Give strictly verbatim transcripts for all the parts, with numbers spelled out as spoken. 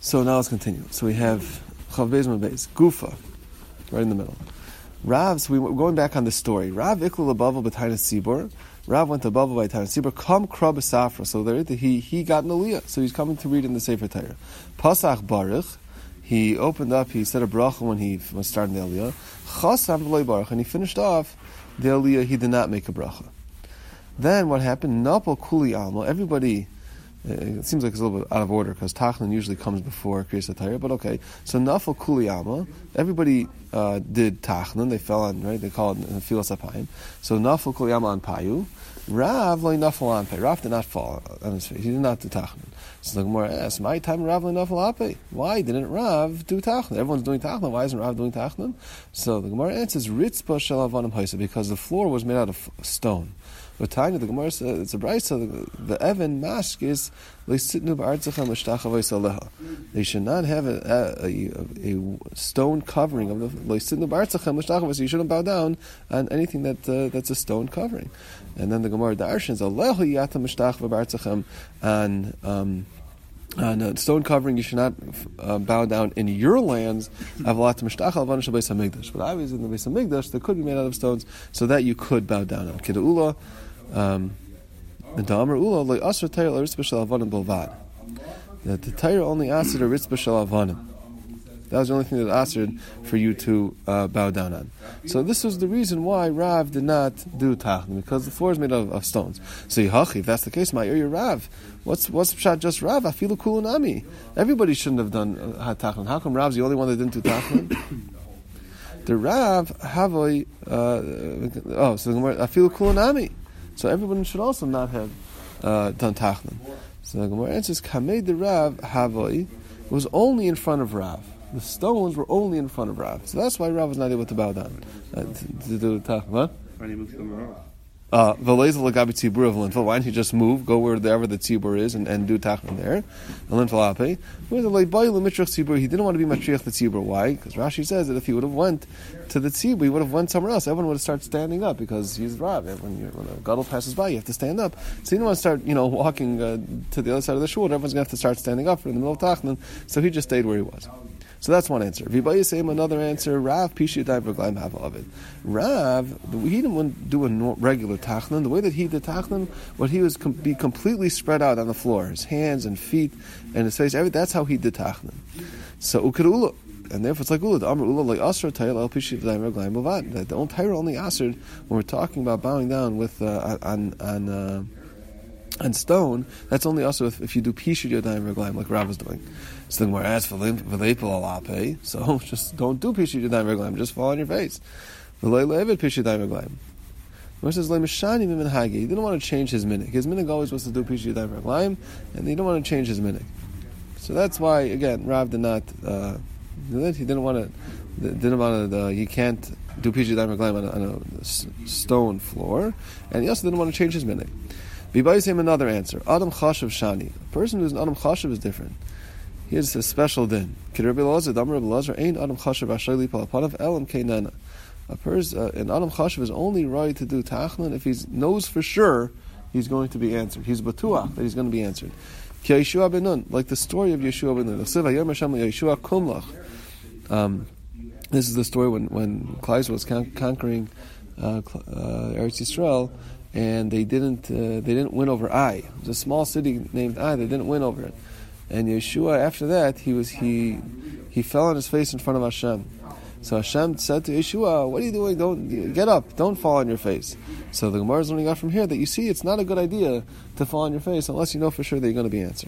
So now let's continue. So we have Chav Beis Mem Beis, Gufa, right in the middle. Rav, so we, we're going back on the story. Rav ikla lebavel b'tainas tzibur. Rav went to Bavel by Tainas tzibur. Kam krab b'safra. So there, he he got an aliyah. So he's coming to read in the Sefer Torah. Pasach Baruch. He opened up. He said a bracha when he was starting the aliyah. Chasam v'loy baruch, and he finished off the aliyah. He did not make a bracha. Then what happened? Napol kuli alma. Everybody. It seems like it's a little bit out of order because Tachnan usually comes before Kriyas HaTorah, but okay. So Nafal Kuli Alma, everybody uh, did Tachnan. They fell on, right? They call it Nefilas Apayim. So Nafal Kuli Alma on Payu. Rav loy Nafal on Pay. Rav did not fall on his face. He did not do Tachnan. So the Gemara asks, "My time Rav loy Nafal Apay. Why didn't Rav do Tachnan? Everyone's doing Tachnan. Why isn't Rav doing Tachnan?" So the Gemara answers, "Ritzpa Shel Avanim Haisa," because the floor was made out of stone. But Tanya, the Gemara says, it's a brayso, the, the Evan mask is they should not have a, a, a, a stone covering of the so you shouldn't bow down on anything that uh, that's a stone covering. And then the Gemara darshans on um, on a stone covering, you should not uh, bow down in your lands. But obviously in the Beis Hamikdash, they could be made out of stones, so that you could bow down on. Kida'ula, um, and Da'amar Ula, like Asr Tayyar Ritzba Shel Avanim Bilvad. That the Tayyar only asked a Ritzba Shel Avanim. That was the only thing that asked for you to uh, bow down on. So this was the reason why Rav did not do Tachnan, because the floor is made of, of stones. So Yehachi, if that's the case, my area Rav, what's what's pshat just Rav? Afilu kulunami. Everybody shouldn't have done uh, Tachnan. How come Rav's the only one that didn't do Tachnan? The Rav Havoi. Uh, oh, so the Gemara Afilu kulunami. So everyone should also not have uh, done Tachnan. So the Gemara answers, Kamei the Rav Havoi was only in front of Rav. The stones were only in front of Rav. So that's why Rav was not able to bow down. Uh, to, to do Tachnan. What? Why did he move to the Marav? Uh, why don't you just move, go wherever the tzibur is, and, and do tachnan there? He didn't want to be matriach the tzibur. Why? Because Rashi says that if he would have went to the tzibur, he would have went somewhere else. Everyone would have started standing up because he's Rav. When, when a gadol passes by, you have to stand up. So he didn't want to start, you know, walking uh, to the other side of the shul. Everyone's going to have to start standing up in the middle of tachnan. So he just stayed where he was. So that's one answer. V'bayis same another answer. Rav pishi yadayim v'glaim have of it. Rav, he didn't do a regular tachnan. The way that he did tachnan, what he was com- be completely spread out on the floor, his hands and feet and his face. Everything. That's how he did tachnan. So ukar and therefore it's like ula. The amr ula like asr tayil el pishi yadayim v'glaim b'vad. The old Torah only asred when we're talking about bowing down with uh, on on. Uh, And stone, that's only also if, if you do Pishud Yadayim Reglaim, like Rav was doing. So the Gemara asks for V'leipel Alape, so just don't do Pishud Yadayim Reglaim, just fall on your face. V'lei le'evet Pishud Yadayim Reglaim. The Gemara says, Le'mishani Mimin Hagi, he didn't want to change his minig. His minig always was to do Pishud Yadayim Reglaim, and he didn't want to change his minig. So that's why, again, Rav did not, uh, he didn't want to, didn't want to, uh, he can't do Pishud Yadayim Reglaim on, on a stone floor, and he also didn't want to change his minig. V'bayis him another answer. Adam chashav shani. A person who's an adam chashav is different. He has a special din. K'Rabbi Elazar, Damar Rabbi Elazar, ain't adam chashav ashayli palapanav elam keinena. A person, uh, an adam chashav is only right to do tachnan if he knows for sure he's going to be answered. He's batuach that he's going to be answered. Ki Yeshua ben Nun, like the story of Yeshua ben Nun. Yeshua kumlach. Um, this is the story when when Klai was con- conquering uh, uh, Eretz Yisrael. And they didn't uh, they didn't win over Ai. It was a small city named Ai. They didn't win over it. And Yeshua, after that, he was he he fell on his face in front of Hashem. So Hashem said to Yeshua, "What are you doing? Don't get up! Don't fall on your face." So the Gemara is learning out from here that you see it's not a good idea to fall on your face unless you know for sure that you're going to be answered.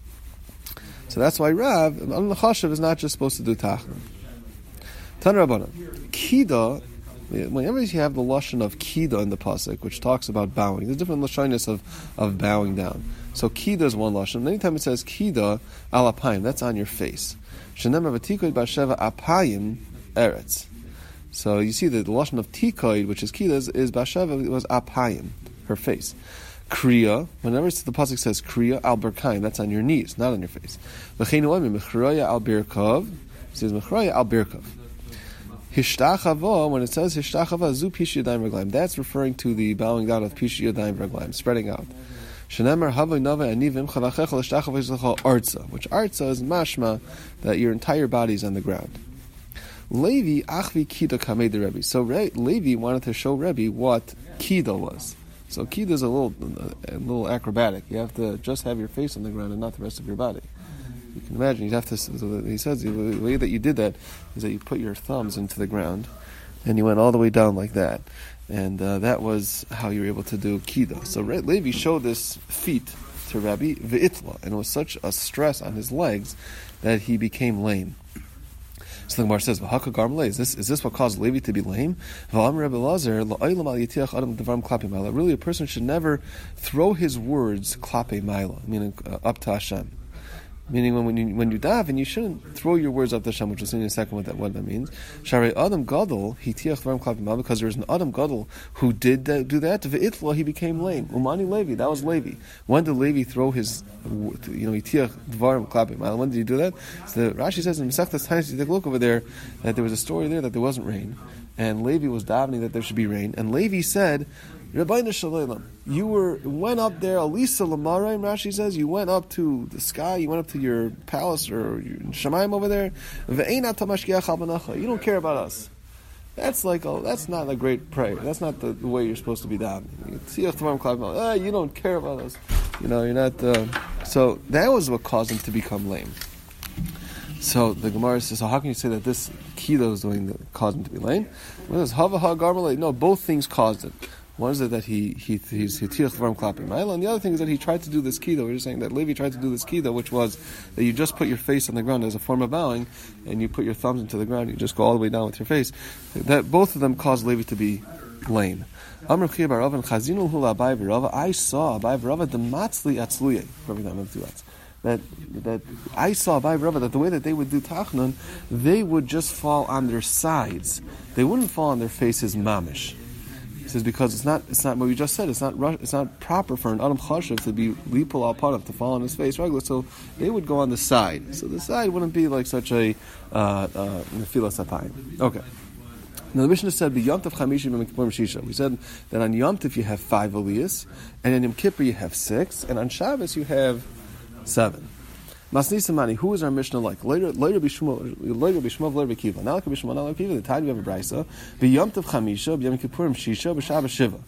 So that's why Rav Al Chashav is not just supposed to do tachnan. Tan Rabbanan Kida. Whenever you have the lashon of kida in the pasuk, which talks about bowing, there's different lashonis of, of bowing down. So kida is one lashon. Anytime it says kida al apayim, that's on your face. Shenemar v'tikoid b'sheva apayim eretz. So you see that the lashon of tikoid, which is kida, is, is b'sheva, it was apayim, her face. Kriya, whenever the pasuk says kriya al berkayim, that's on your knees, not on your face. V'cheinu omi mechraya al birkov, it says mechraya al birkov. Hishtachava, when it says Hishtachava, Zu Pishi Yadayim Reglaim, that's referring to the bowing down of Pishi Yadayim Reglaim, spreading out. Shenemar havay nava anivim chavachecha l'shtachov v'yislecha arza, which arza is mashma that your entire body is on the ground. Levi achvi kida kamei the Rebbe. So Re- Levi wanted to show Rebbe what kida was. So kida is a little, a little acrobatic. You have to just have your face on the ground and not the rest of your body. You can imagine you have to. So he says the way that you did that is that you put your thumbs into the ground, and you went all the way down like that, and uh, that was how you were able to do kida. So Re- Levi showed this feat to Rabbi ve'itla, and it was such a stress on his legs that he became lame. So the Gemara says, "V'haka garmle." Is this is this what caused Levi to be lame? V'am Rebbe Lazar la'olam al yitiach adam devarim klape ma'ala. Really, a person should never throw his words klape ma'ala, meaning uh, up to Hashem. Meaning, when, when you when you daven, you shouldn't throw your words up to Hashem, which we'll see in a second what that what that means. Sharei Adam Gadol hitiach devarim klape ma'ala, because there was an Adam Gadol who did that, do that. Ve'itla, he became lame. Umani Levi, that was Levi. When did Levi throw his, you know, hitiach devarim klape ma'ala? When did he do that? So Rashi says in Masechtas Taanis, you take a look over there, that there was a story there that there wasn't rain, and Levi was davening that there should be rain, and Levi said, Rabbeinu Shalom, you were went up there, Alisa Lamarim, Rashi says, you went up to the sky, you went up to your palace or your Shemaim over there. You don't care about us. That's like a, that's not a great prayer. That's not the, the way you're supposed to be davening. Ah, you don't care about us. You know, you're not. Uh, so that was what caused him to become lame. So the Gemara says, so how can you say that this kida is doing that caused him to be lame? No, both things caused it. One is that he he he's hitiach dvarim klape ma'ala, and the other thing is that he tried to do this kida. We're just saying that Levi tried to do this kida, which was that you just put your face on the ground as a form of bowing, and you put your thumbs into the ground. You just go all the way down with your face. That both of them caused Levi to be lame. Amr Chia bar Rav Chazinu hula Abai v'Rava. I saw Abai v'Rava the matzli atzluye. That that I saw Abai v'Rava that the way that they would do tachnun, they would just fall on their sides. They wouldn't fall on their faces mamish. He says because it's not it's not what we just said. It's not it's not proper for an adam chashiv to be lipul al panav, to fall on his face regular. So they would go on the side. So the side wouldn't be like such a nefilas apayim. Okay. Now the Mishnah said, "B'Yom Tov Chamishim and Kippurim Shisha." We said that on Yom Tov you have five aliyas, and in Yom Kippur you have six, and on Shabbos you have seven. Masnisa Mani, who is our Mishnah like? Later, later Bishmuel, later Bishmuel, later B'Kiva. Now, like Bishmuel, now like B'Kiva. The time we have a brisa. B'Yom Tov Chamisha, B'Yom Kippurim Shisha, B'Shabbos Shiva.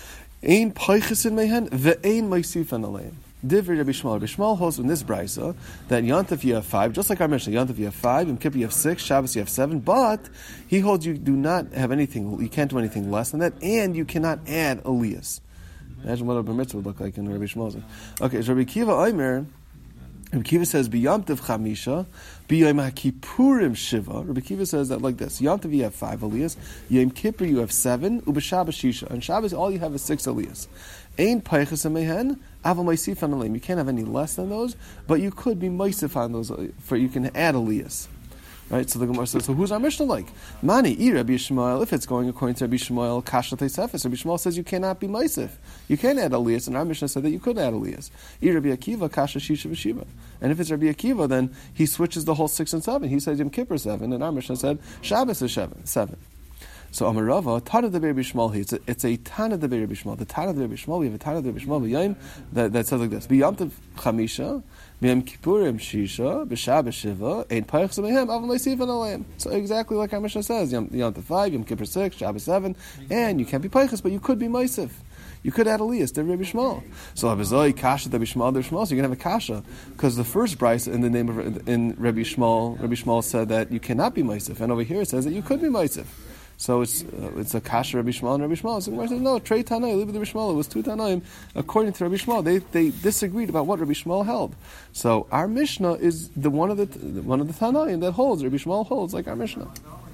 Ein Peichesin Mehen, Ve'ein Meisifan Aleim. Divrei Rabbi Shmuel. Rabbi Shmuel holds in this brisa that Yom Tov you have five, just like our Mishnah. Yom Tov you have five, Yom Kippur you have six, Shabbos you have seven. But he holds you do not have anything. You can't do anything less than that, and you cannot add aliyas. Imagine what a bar mitzvah would look like in Rabbi Shmuel's. Okay, so Rabbi Kiva Omer. Rabbi Kiva says, B'Yom Tov Chamisha, B'Yom HaKippurim Shiva. Rabbi Kiva says that like this. Yom Tov you have five aliyas, Yom Kippur you have seven, U'B'Shabbos Shisha. On Shabbos all you have is six aliyas. Ein Peiches Mehen, Aval Meisif on Alim. You can't have any less than those, but you could be Meisif on those, for you can add aliyas. Right, so the Gemara says, so who's our Mishnah like? Mani, I Rabbi Shmuel, if it's going according to Rabbi Shmuel, Kasha Teisefes, Rabbi Shmuel says you cannot be Meisif. You can add aliyas, and our Mishnah said that you could add aliyas. I Rabbi Akiva, Kasha Shisha V'Shiva. And if it's Rabbi Akiva, then he switches the whole six and seven. He says Yom Kippur seven, and our Mishnah said Shabbos is seven. seven. So Amarava, Tana de Rabbi Shmuel, it's a, it's a Tana de Rabbi Shmuel. The Tana de Rabbi Shmuel, we have a Tana de Rabbi Shmuel, B'Yom, that, that says like this, B'Yom Tov Chamisha, B'Yom Kippurim Shisha, B'Shabbos Shiva, Ein Peiches Mehem, Aval Meisif on Aleim. So exactly like our Mishnah says, Yom Tov five, Yom Kippur six, Shabbos seven, and you can't be Peiches, but you could be Meisif. You could add aliyas to Rabbi Shmuel. So Abizoi Kasha Rabbi Shmuel, Rabbi Shmuel. So you're gonna have a kasha because the first brisa in the name of in Rabbi Shmuel, Rabbi Shmuel said that you cannot be Meisif, and over here it says that you could be Meisif. So it's uh, it's a kasha Rabbi Shmuel and Rabbi Shmuel. So Gemara says no, Trei Tanai, leave it to Rabbi Shmuel. It was two Tanaim. According to Rabbi Shmuel, they they disagreed about what Rabbi Shmuel held. So our Mishnah is the one of the one of the Tanaim that holds. Rabbi Shmuel holds like our Mishnah.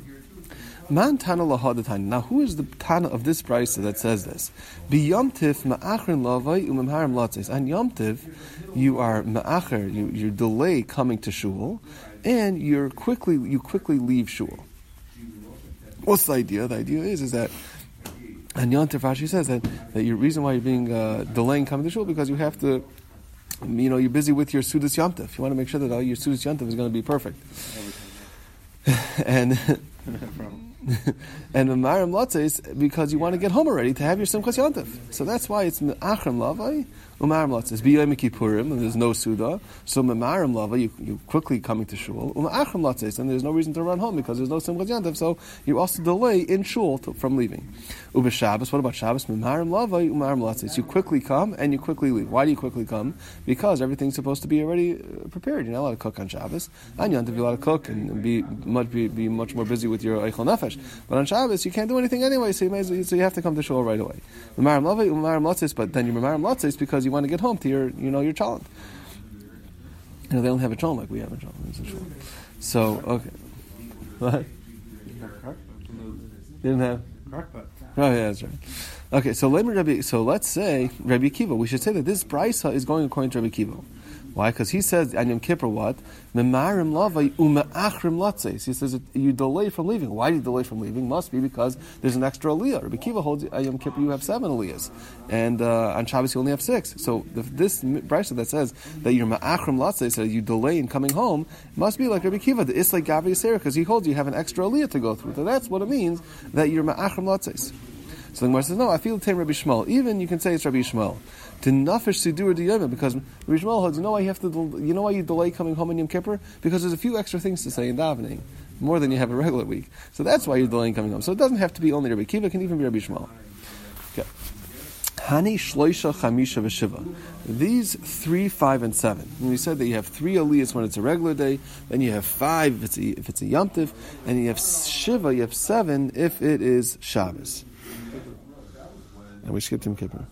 Man Tana Lahad. Now, who is the Tana of this brisa that says this? Be Yom Tiv Ma'achrin Lavai Umemharim Latzes. On Yom Tiv, you are Ma'acher, you you delay coming to shul, and you're quickly you quickly leave shul. What's the idea? The idea is is that on Yom Tiv, Rashi says that that your reason why you're being uh, delaying coming to shul because you have to, you know, you're busy with your Sudas Yom Tiv. You want to make sure that all your Sudas Yom Tiv is going to be perfect, and. And Mamarim Latzes because you want to get home already to have your Simchas Yom Tov. So that's why it's Me'achrim Lavai Umarim Latzis, B'Yom Kippurim, and there's no Suda. So Memarim Lava, you you quickly coming to shul. Uma'achrim Latzis, and there's no reason to run home because there's no Simchas Yantav. So you also delay in shul to, from leaving. Uba Shabbos, what about Shabbos? Memarim Lava, Umarim Latzis. You quickly come and you quickly leave. Why do you quickly come? Because everything's supposed to be already prepared. You're not allowed to cook on Shabbos. On Yantav, you're allowed to cook and be much be, be much more busy with your Eichel Nefesh. But on Shabbos, you can't do anything anyway, so you, may as well, so you have to come to shul right away. Memarim Lava, Umarim Latzis, but then you Memarim Latzis because you want to get home to your, you know, your child. You know, they don't have a challah like we have a challah. So, okay. What? Didn't have? Oh, yeah, that's right. Okay, so let me Rabbi, so let's say Rabbi Akiva. We should say that this brisa is going according to Rabbi Akiva. Why? Because he says on Yom Kippur what? Memarim lavai uma'achrim latzes. He says that you delay from leaving. Why do you delay from leaving? Must be because there's an extra aliyah. Rabbi Akiva holds on Yom Kippur you have seven aliyahs, and uh, on Shabbos you only have six. So the, this brisa that says that you're ma'achrim latzes, that you delay in coming home, must be like Rabbi Akiva, the islay gavi yisera, because he holds you have an extra aliyah to go through. So that's what it means that you're ma'achrim latzes. So the Gemara says, no, I feel tame Rabbi Shmuel. Even you can say it's Rabbi Shmuel. To nafish sidur diyavim, because Rabbi Shmuel holds, you know why you have to, you know why you delay coming home on Yom Kippur? Because there's a few extra things to say in davening, more than you have a regular week. So that's why you're delaying coming home. So it doesn't have to be only Rabbi Akiva, it can even be Rabbi Shmuel. Okay. Hani shloisha chamisha v'shiva. These three, five, and seven. And we said that you have three aliyahs when it's a regular day, then you have five if it's a, if it's a Yom Tiv, and you have shiva, you have seven if it is Shabbos. And we skipped Yom Kippur.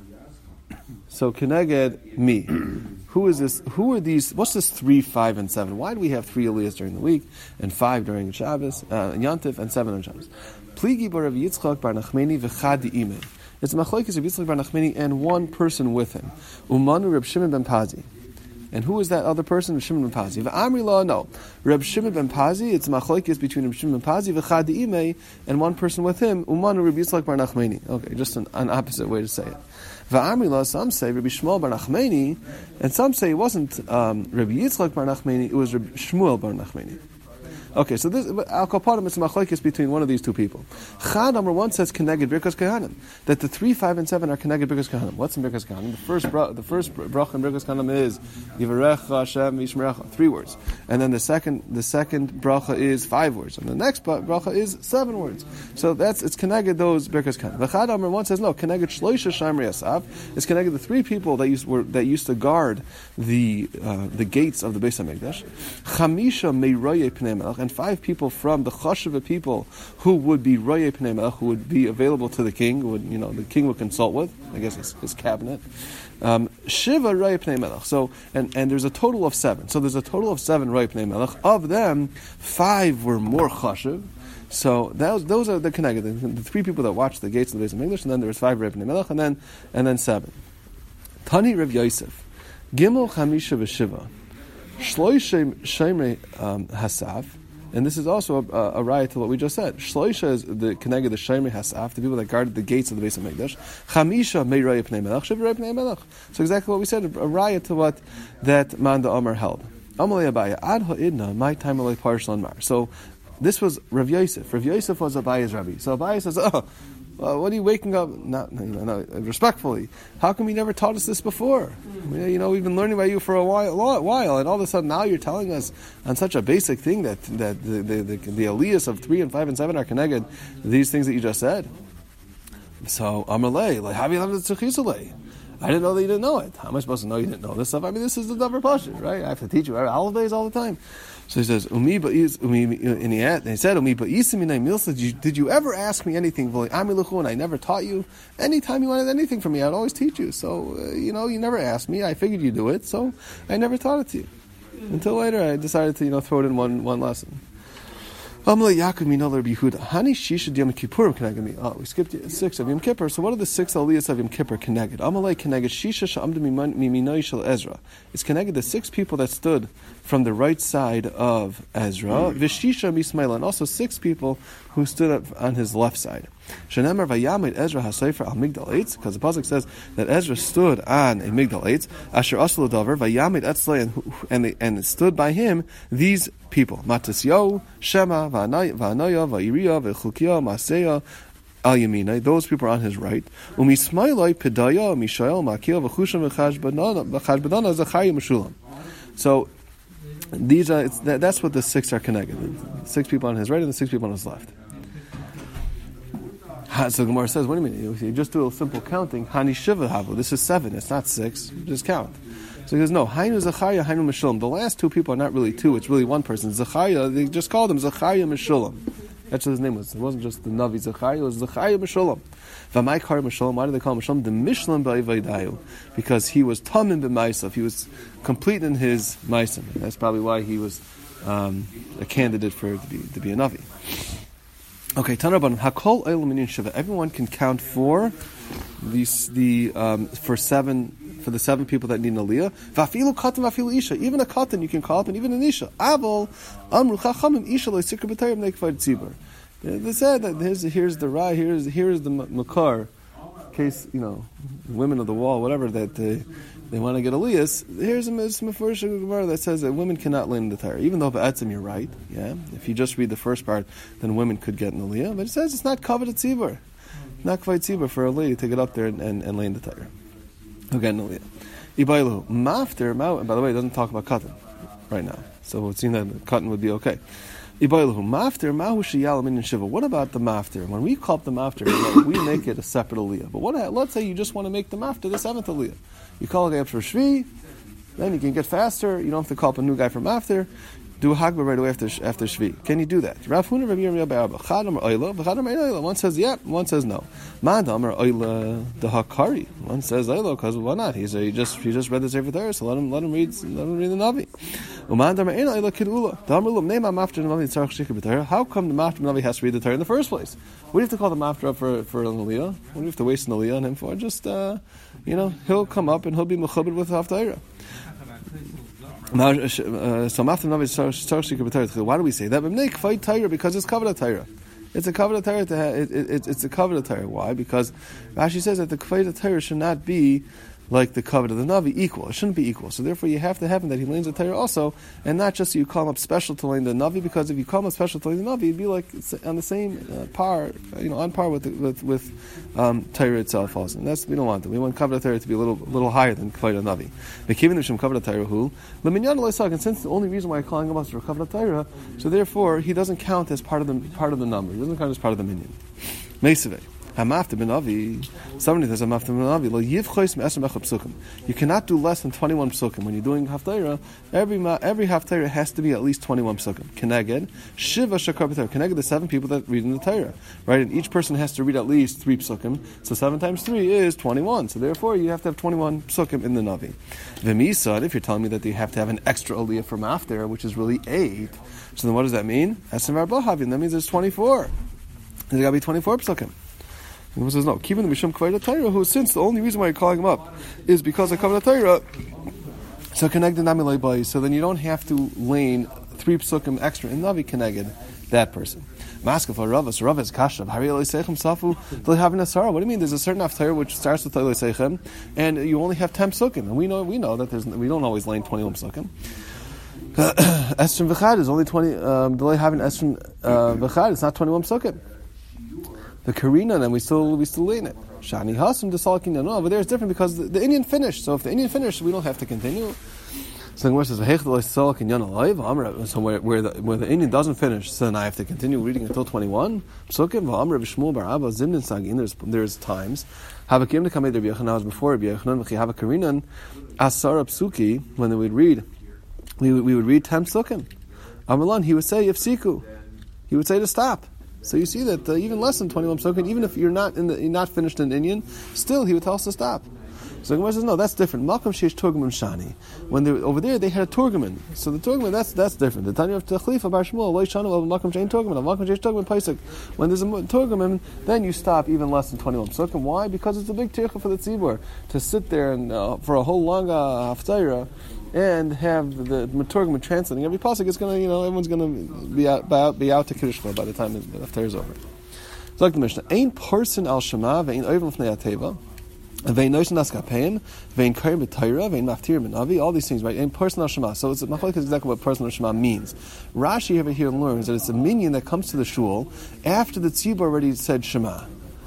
So Keneged me. Who is this? Who are these? What's this three, five, and seven? Why do we have three aliyahs during the week and five during Shabbos, uh, Yom Tiv, and seven on Shabbos? Pligi bar Rav Yitzchak bar Nachmeni v'chadi imei. It's machlokes Rav Yitzchak bar Nachmeni and one person with him. Umanu Reb Shimon ben Pazi. And who is that other person? Reb Shimon ben Pazi. V'amri la, no. Reb Shimon ben Pazi, it's machlokes between Reb Shimon ben Pazi v'chadi imei and one person with him. Umanu Reb Yitzchak bar Nachmeni. Okay, just an, an opposite way to say it. Va'amri, some say Rabbi Shmuel bar Nachmeni, and some say it wasn't um, Rabbi Yitzchak bar Nachmeni, it was Rabbi Shmuel bar Nachmeni. Okay, so this al kaparim it's a machlokes between one of these two people. Chad number one says Keneged Birkas Kohanim, that the three, five, and seven are Keneged Birkas Kohanim. What's in Birkas Kohanim? The first bra- the first bracha in Birkas Kohanim is Yivarecha Hashem Yishmerecha, three words, and then the second the second bracha is five words, and the next bracha is seven words. So that's it's Keneged those Birkas Kohanim. The Chad number one says no, Keneged Shloisha Shamrei Asaf. It's Keneged the three people that used were that used to guard the uh, the gates of the Beis Hamikdash. Chamisha Meiroye Pnei Melech, and five people from the Chashuva people who would be Roye Pnei Melech, who would be available to the king, who would, you know, the king would consult with, I guess his, his cabinet. Um, Shiva Roye Pnei Melech. So, and, and there's a total of seven. So there's a total of seven Roye Pnei Melech. Of them, five were more Chashuv. So those those are the connected, the, the three people that watch the gates of the Beis Hamikdash, and then there was five Roye Pnei Melech, and then and then seven. Tani Rav Yosef, Gimel Chamisha v'Shiva, Shloisha Shemrei Hasav. And this is also a, a riot to what we just said. Shloisha is the Keneged, the Shemrei Hasaf, the people that guarded the gates of the Beis Hamikdash. Chamisha mei Roye Pnei Melech, Shiva Roye Pnei Melech. So exactly what we said, a riot to what that Manda Omer held. Amalei Abaya, Ad ha'idna, my time alei parshal mar. So this was Rav Yosef. Rav Yosef was Abaya's Rabbi. So Abaya says, oh, well, what are you waking up? Not, you know, no, respectfully. How come you never taught us this before? You know, we've been learning about you for a while, a while, and all of a sudden now you're telling us on such a basic thing that that the the, the, the aliyahs of three and five and seven are connected. These things that you just said. So Amalei, like have you learned the tzchuchisule? I didn't know that you didn't know it. How am I supposed to know you didn't know this stuff? I mean, this is the davar pashut, right? I have to teach you holidays all the time. So he says, Umi ba'is, Umi, and he, had, and he said, Umi ba'isim minay milsa, did you, did you ever ask me anything? And I never taught you. Anytime you wanted anything from me, I'd always teach you. So, uh, you know, you never asked me. I figured you'd do it, so I never taught it to you. Until later, I decided to, you know, throw it in one, one lesson. Oh, we skipped six of Yom Kippur. So what are the six aliyahs of Yom Kippur connected? Amalei connected Shisha Sha'amdu Miminoi Shel Ezra. It's connected the six people that stood from the right side of Ezra. Vishisha Mismaila, and also six people who stood up on his left side. Shenemar Vayamid Ezra HaSefer Al Migdal Eitz, because the pasuk says that Ezra stood on a Migdal Eitz. Asher Aslu Davar Vayamid Etzlei, and they, and it stood by him these people: Matisyo, Shema, Va'anoya, Va'iriya, V'Chulkiya, Maseya, Al Yamina, those people are on his right. Umismailai Pedaya, Mishael, Makil, V'chusham, V'chashbadana, Zachariah, Meshulam. So these are it's, that, that's what the six are connected. Six people on his right and the six people on his left. So Gemara says, what do you mean? You just do a simple counting. Hani Shiva Havu. This is seven. It's not six. Just count. So he goes, no. Hainu Zachariah, Hainu Meshulam. The last two people are not really two. It's really one person. Zachariah, they just called him Zachariah Meshulam. That's what his name was. It wasn't just the Navi Zachariah. It was Zachariah Meshulam. V'mai kar Meshulam. Why do they call him Meshulam? The Mishlam ba'ivaydayu. Because he was tamim b'maisav. He was complete in his maisim. That's probably why he was um, a candidate for to be to be a Navi. Okay, Tanraban, Hakol Eilam Shiva. Everyone can count for these the um, for seven for the seven people that need an aliyah. Vafilu katan, vafilu isha. Even a katan you can call up, and even an isha. Avol amru chachamim isha loisikr b'tayim nekvad tzibur. They said that here's here's the ra here's here's the makar. In case you know, women of the wall, whatever that they they want to get aliyahs. Here's a mefurish Gemara that says that women cannot lay in the Torah. Even though ba'atzim you're right, yeah. If you just read the first part, then women could get an aliyah. But it says it's not covered at tzibur, not quite tzibur for a lady to get up there and, and, and lay in the Torah. Who get an aliyah? Ibailu mafter ma'u. And by the way, it doesn't talk about cotton right now, so it would seem that cotton would be okay. Ibailu mafter ma'u sheyal min shiva. What about the mafter? When we call up the mafter, we make it a separate aliyah. But what? Let's say you just want to make the mafter the seventh aliyah. You call a guy up for Shvi, then you can get faster. You don't have to call up a new guy from after. Do a Hagba right away after after Shvi. Can you do that? Rav Huna, Rabbi Yirmiyah, Be'arba. Chadam or Oila, Chadam or Oila. One says yeah, one says no. Madam or Oila the Hakari. One says Oila because why not? He's a, he just he just read the Sefer Torah, so let him let him read let him read the Navi. Umadam or Oila Kidula. Damrulum name am after the Navi Tzarich Shikha B'Torah. How come the Mafter Navi has to read the Torah in the first place? What do you have to call the Mafter up for for an Aliyah? What do you have to waste an Aliyah on him for? Just uh, you know, he'll come up and he'll be mechabed with Haftarah. Why do we say that? Because it's covered Torah. It's a covered Torah. To have, it, it, it's a covered Torah. Why? Because Rashi says that the covered Torah should not be like the covet of the Navi, equal. It shouldn't be equal. So therefore you have to have him that he lanes the Torah also, and not just you call him up special to lane the Navi, because if you call him up special to lane the Navi, it'd be like on the same uh, par, you know, on par with the, with, with um, Torah itself also. And that's, we don't want that. We want covet of Torah to be a little little higher than covet of Navi. Covet of Torah who? And since the only reason why I'm calling him up is for covet of Torah, so therefore he doesn't count as part of the part of the number. He doesn't count as part of the minion. Meisaveh. Hamafta ben Avi. Somebody says Hamafta ben Avi. Lo yivchois me'esem echad psukim. You cannot do less than twenty-one psukim when you're doing haftarah. Every every haftarah has to be at least twenty-one psukim. Keneged shiva shakar b'Torah. Keneged the seven people that read in the Torah, right? And each person has to read at least three psukim. So seven times three is twenty-one. So therefore, you have to have twenty-one psukim in the Navi. V'misad, if you're telling me that you have to have an extra aliyah from after, which is really eight, so then what does that mean? Esem arba havin. That means there's twenty-four. There's got to be twenty-four psukim. And he says, no, keeping the Mishum Kavod Torah, who, since the only reason why you're calling him up is because of Kavod Torah, so connect the Namilei Bai, so then you don't have to lane three psukim extra in Navi connected that person. Maska for Ravas, Ravas Kashav, Hari Eloi Seichem Safu, they'll have an Asara. What do you mean? There's a certain Haftarah which starts with Eloi Seichem, and you only have ten psukim. And we know we know that there's we don't always lane twenty-one psukim. Esrim V'chad is only twenty, um, they'll have an Esrim V'chad, it's not twenty-one psukim. The Karina, and we still we still lean it. Shani Hasam the Salakin. No, over there it's different because the, the Indian finished. So if the Indian finished, we don't have to continue. So the says so where, where the where the Indian doesn't finish, so then I have to continue reading until twenty-one. There's there's times. Havakim to come Rabbi Yochanan before Rabbi Yochanan. Have a Karinan Asara Psuki when they would read, we would, we would read ten psukim. Amalan he would say Yifsiku. He would say to stop. So you see that uh, even less than twenty-one psukim, even if you're not in the, you're not finished in Indian, still he would tell us to stop. So the Gemara says, no, that's different. Malcolm Sheish Turguman Shani. When they over there, they had a Turguman. So the Turguman, that's that's different. The Tanya of Techlifa Bar Shmuel, Lo Shanu of Malcolm Sheish Turguman, Malcolm Sheish Turguman Paisik. When there's a Turguman, then you stop even less than twenty-one psukim. Why? Because it's a big tircha for the tzibur to sit there and uh, for a whole long haftarah and have the Turguman translating every pasuk. It's gonna, you know, everyone's gonna be out, be out, be out to Kiddush by the time the haftarah is over. So like the Mishnah, Ein person al Shema ve'ein oivim l'fnei ateva. Vein notion naskapein, vein karim b'tayra, vein maftir b'navi, all these things, right? And personal shema. So it's machlokes is exactly what personal shema means. Rashi over here learns that it's a minion that comes to the shul after the tzibur already said shema.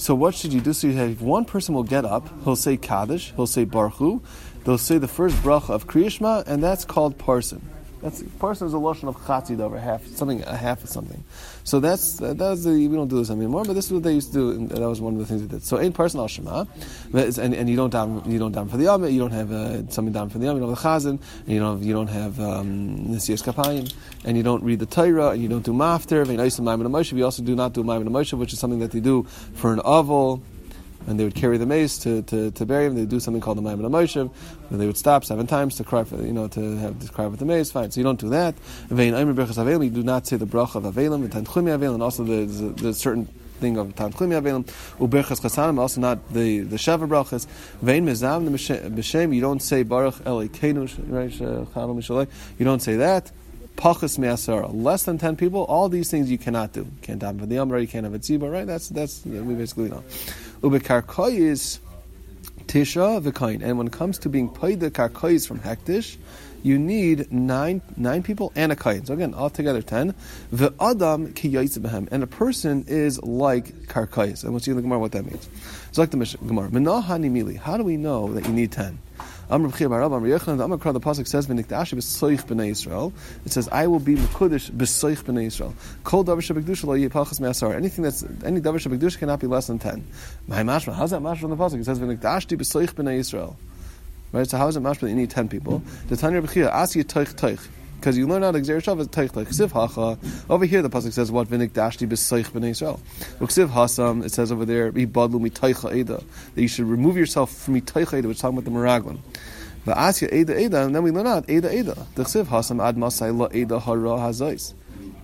So what should you do? So you have one person will get up, he'll say Kaddish, he'll say Baruch Hu, they'll say the first bracha of Kriya Shema, and that's called Parson. That's Parson is a lotion of Chatzid over half, something, a half of something. So that's uh, that's the, we don't do this anymore, but this is what they used to do, and that was one of the things they did. So ain't Parson al Shema, and and you don't down you don't down for the Yom, you don't have uh, something down for the Yom, you don't have the Chazan, and you don't have, you don't have um, Nisiyas Kapayim, and you don't read the Torah, and you don't do Mafter. We also do not do Ma'amid Moshe, which is something that they do for an Aval. And they would carry the mace to, to, to bury him. They would do something called the Ma'amid Moshe, where they would stop seven times to cry for, you know, to have to cry with the mace. Fine, so you don't do that. You do not say the bracha of Avelim, the Tanchumi Avelim, and also the, the, the certain thing of Tanchumi Avelim. Uberchas Chasanim, also not the the Sheva brachas. Vein Mezam b'Shem. You don't say Baruch Elokeinu Chanu Mishalei. You don't say that. Pachas me'asara, less than ten people. All these things you cannot do. You can't daven for the Yom, you can't have a tzibah, right? That's that's yeah, we basically know. Ubekarkoyis tisha v'kain, and when it comes to being paid the karkoyis from hektish, you need nine nine people and a kain. So again, altogether ten. The adam ki behem, and a person is like karkoyis. And we'll see in the Gemara what that means. It's like the Mishnah Gemara. Menahani mili. How do we know that you need ten? Amr B'chir Barab, Amr Yechon, the Amr Kra, the Pasuk says, V'nikdashi b'soich b'nei Yisrael. It says, I will be Mekudesh b'soich b'nei Yisrael. Kol davar shebekdusha lo yipalchas me'asar. Anything that's, any davar shebekdusha cannot be less than ten. Mahai mashma, how's that mashma from the Pasuk? It says, V'nikdashi b'soich b'nei Yisrael. Right, so how is it mashma that you need ten people? The Tanya B'chir, As yi toich toich. Because you learn out of Gzeir Shav as Teich Teich. Ksiv Hacha. Over here the pasuk says what Vinik Dashti b'Soich b'nei Yisrael. Ksiv Hasam, it says over there Ibadlu mitaycha Eda, that you should remove yourself from mitaycha Eda, which is talking about the Meraglim. But Asya Eda Eda, and then we learn out Eda Eda. The Ksiv Hasam Ad Masai La Eda Hara Hazais.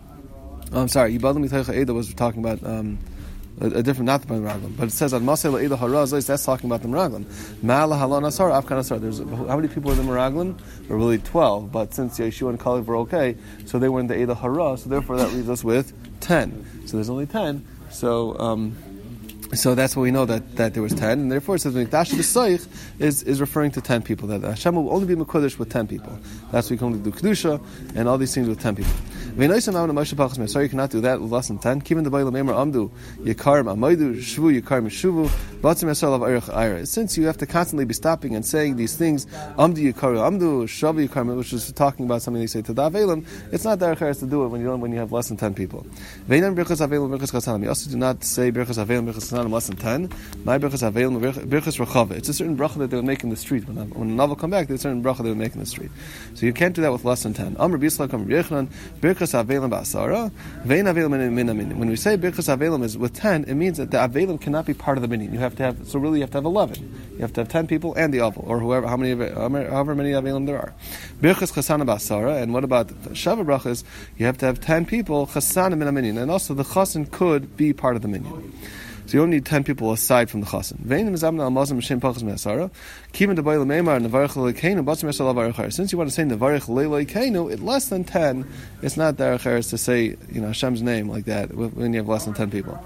I'm sorry, Ibadlu mitaycha Eda was talking about. Um, A, a different, not the Meraglim, but it says that Masay La'ida Harazais, that's talking about the Meraglim. Ma'ala Halon Asar, Afkan Asar. There's how many people were in the Meraglim? There were really twelve, but since Yeshua and Kalev were okay, so they were in the Eda Hara, so therefore that leaves us with ten. So there's only ten. So um, so that's what we know that, that there was ten, and therefore it says Mikdash B'Soich is is referring to ten people. That Hashem will only be Mekudesh with ten people. That's why we can only do Kedusha and all these things with ten people. Sorry, you cannot do that with less than ten. Since you have to constantly be stopping and saying these things, which is talking about something they say to Davelim, it's not derech eretz to do it when you don't, when you have less than ten people. You also do not say Birchas Avelim, Birchas Chasanim less than ten. My Birchas Avelim, Birchas Rachava. It's a certain bracha that they would make in the street. When a, when a novel come back, there's a certain bracha they would make in the street. So you can't do that with less than ten. Amr B'Yisrael, Amr Yechanan, Birchas Avelim Ba'asara, Vein Avelim Min Aminim. When we say Birchas Avelim is with ten, it means that the Avelim cannot be part of the minyan. You have to have, so really you have to have eleven. You have to have ten people and the Avel, or whoever, how many, however many Avelim there are. Birchas Chasana Ba'asara, and what about Shava brachas? You have to have ten people, Chasana Min Aminim, and also the Chasan could be part of the minyan. So you only need ten people aside from the chasen. Since you want to say nevarich leilikeinu, it less than ten. It's not derech eretz to say, you know, Hashem's name like that when you have less than ten people.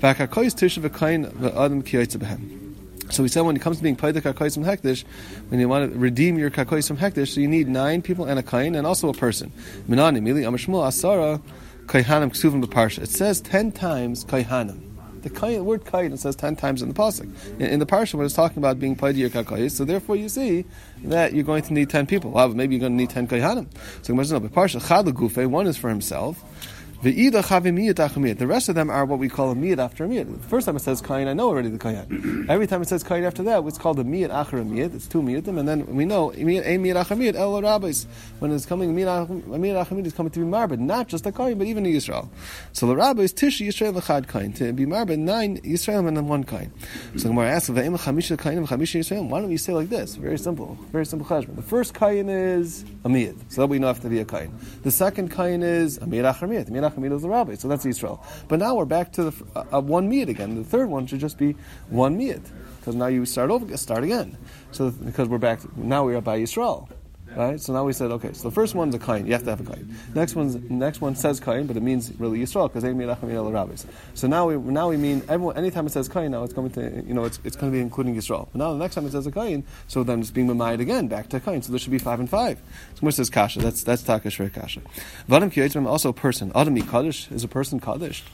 So we said when it comes to being paid the karkois from hektish, when you want to redeem your karkois from hektish, so you need nine people and a kain and also a person. Minani mili amashmul asara kaihanim ksuvim b'parsha. It says ten times kaihanim. The kain, word kain, it says ten times in the pasuk. In, in the parsha, when it's talking about being paid your karkois, so therefore you see that you're going to need ten people. Well, maybe you're going to need ten kaihanim. So the parsha chad legufe, one is for himself. The rest of them are what we call a miyad after a miyad. The first time it says kain, I know already the kain. Every time it says kain after that, it's called a miyad achar a miyad. It's two miyadim, and then we know a miyad achar miyad el rabbis. When it's coming, a miyad achar miyad is coming to be marbid, not just a kain, but even a Yisrael. So the rabbis tishi Yisrael l'chad kain to be marbid nine Yisrael and then one kain. So the Gemara asks, "V'em chamisha kain chamisha Yisrael." Why don't we say like this? Very simple, very simple cheshbon. The first kain is a miyad, so that we know have to be a kain. The second kain is a miyad achar miyad. Is the rabbi, so that's Yisrael. But now we're back to the uh, uh, one miyad again. The third one should just be one miyad, because now you start over, start again. So because we're back, to, now we are by Yisrael, right? So now we said, okay, so the first one's a kain. You have to have a kain. Next one's next one says kain, but it means really Yisrael because they miyad achar miyad rabbis. So now we now we mean everyone. Anytime it says kain, now it's going to you know it's it's going to be including Yisrael. But now the next time it says a kain, so then it's being mamayed again back to kain. So there should be five and five. So which says kasha. That's that's taka shver kasha. Vadam ki also a person. Adam mi kaddish is a person kaddish.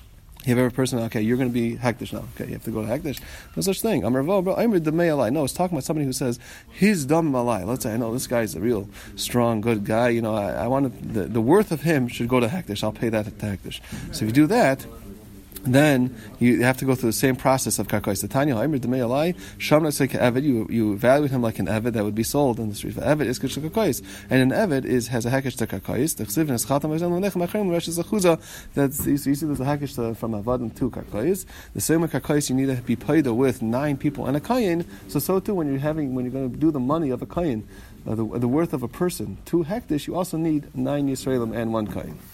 You have every person, okay, you're going to be hektish now. Okay, you have to go to hektish. No such thing. I'm Ravo, bro. I'm the Mayalai. No, it's talking about somebody who says, his dam malai. Let's say, I know this guy's a real strong, good guy. You know, I, I want to, the, the worth of him should go to hektish. I'll pay that to hektish. So if you do that, then you have to go through the same process of karkois. The Tanya Haimer Demealai, Shamna say Eved, you you evaluate him like an Eved that would be sold in the street. Eved is karkois, and an Eved is has a hakish to karkois. The Chsivin is chatam v'zem l'nechem achrim l'resh is a chuza. That's you see, you see there's a hakish to, from avadim to karkois. The same with karkois, you need to be paid with nine people and a kayin. So so too when you're having when you're going to do the money of a kayin, uh, the the worth of a person, two hektish, you also need nine Yisraelim and one kayin.